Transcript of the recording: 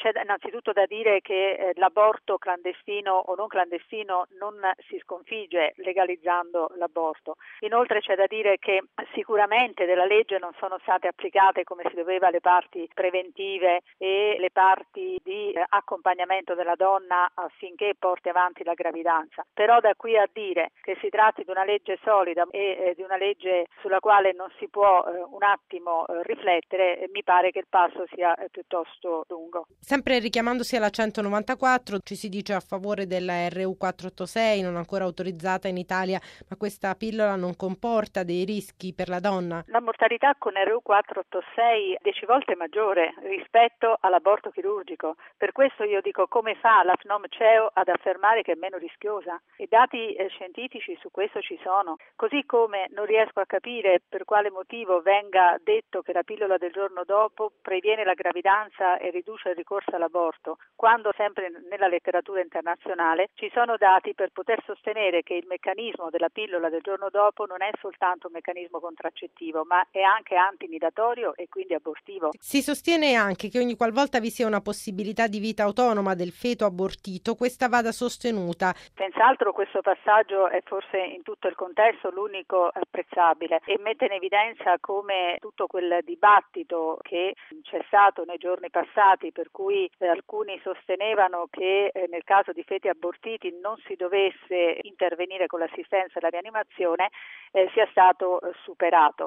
C'è innanzitutto da dire che l'aborto clandestino o non clandestino non si sconfigge legalizzando l'aborto. Inoltre c'è da dire che sicuramente della legge non sono state applicate come si doveva le parti preventive e le parti di accompagnamento della donna affinché porti avanti la gravidanza. Però da qui a dire che si tratti di una legge solida e di una legge sulla quale non si può un attimo riflettere, mi pare che il passo sia piuttosto lungo. Sempre richiamandosi alla 194, ci si dice a favore della RU486, non ancora autorizzata in Italia, ma questa pillola non comporta dei rischi per la donna? La mortalità con RU486 è 10 volte maggiore rispetto all'aborto chirurgico. Per questo io dico, come fa la FNOM-CEO ad affermare che è meno rischiosa? I dati scientifici su questo ci sono. Così come non riesco a capire per quale motivo venga detto che la pillola del giorno dopo previene la gravidanza e riduce il ricorso all'aborto, quando sempre nella letteratura internazionale ci sono dati per poter sostenere che il meccanismo della pillola del giorno dopo non è soltanto un meccanismo contraccettivo, ma è anche antinidatorio e quindi abortivo. Si sostiene anche che ogni qualvolta vi sia una possibilità di vita autonoma del feto abortito, questa vada sostenuta. Senz'altro questo passaggio è forse in tutto il contesto l'unico apprezzabile e mette in evidenza come tutto quel dibattito che c'è stato nei giorni passati, per cui alcuni sostenevano che nel caso di feti abortiti non si dovesse intervenire con l'assistenza e la rianimazione, sia stato superato.